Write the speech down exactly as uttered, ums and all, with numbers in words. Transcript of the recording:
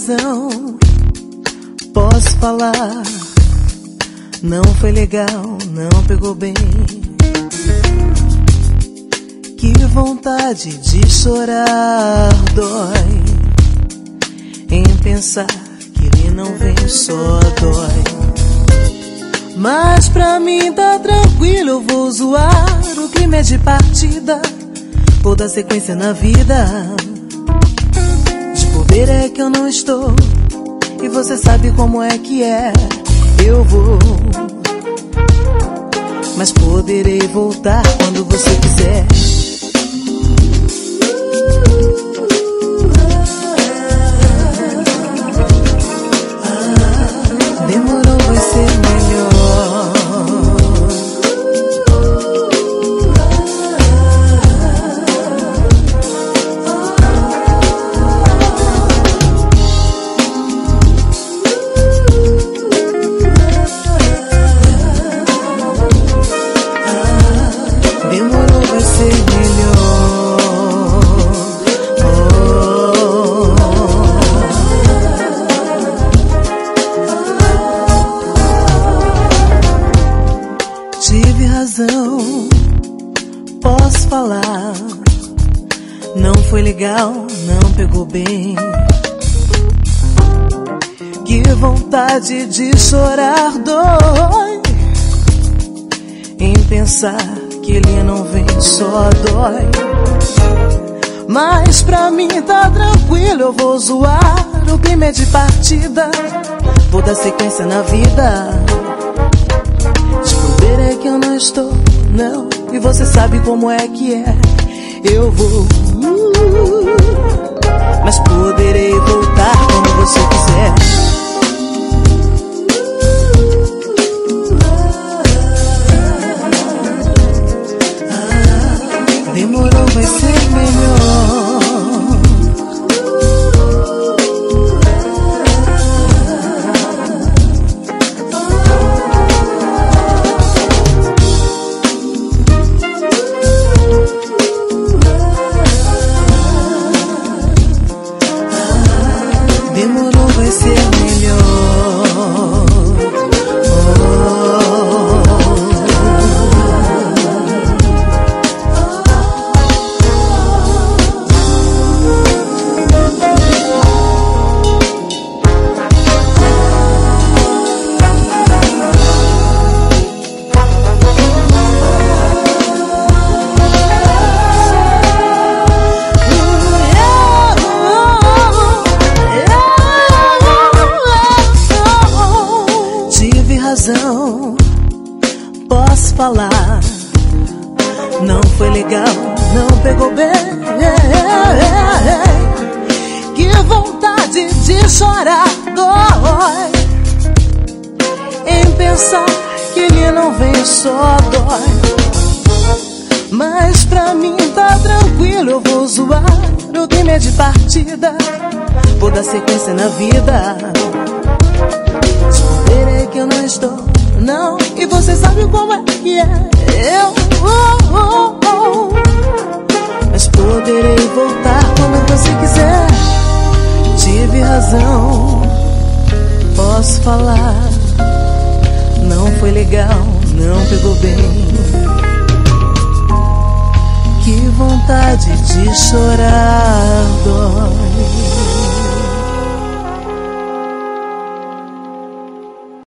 razão, posso falar. Não foi legal, não pegou bem. Que vontade de chorar dói em pensar que ele não vem, só dói. Mas pra mim tá tranquilo, eu vou zoar. O clima é de partida, vou dar sequência na vida. De bobeira é que eu não estou, e você sabe como é que é. Eu vou, mas poderei voltar quando você quiser. Demorou, vai ser melhor. Demorou, vai ser melhor. Oh. Tive razão, posso falar. Não foi legal, não pegou bem. Que vontade de chorar dói em pensar que ele não vem, só dói. Mas pra mim tá tranquilo, eu vou zoar. O clima é de partida, vou dar sequência na vida. De bobeira é que eu não estou, não, e você sabe como é que é. Eu vou, uh, mas poderei voltar quando você quiser. Demorou, vai ser melhor. Demorou, vai ser melhor. Posso falar. Não foi legal, não pegou bem. Que vontade de chorar dói em pensar que ele não vem, só dói. Mas pra mim tá tranquilo, eu vou zoar. O clima é de partida, vou dar sequência na vida. É que eu não estou, não, e você sabe como é que é. Eu, oh, oh, oh. Mas poderei voltar quando você quiser. Tive razão, posso falar. Não foi legal, não pegou bem. Que vontade de chorar.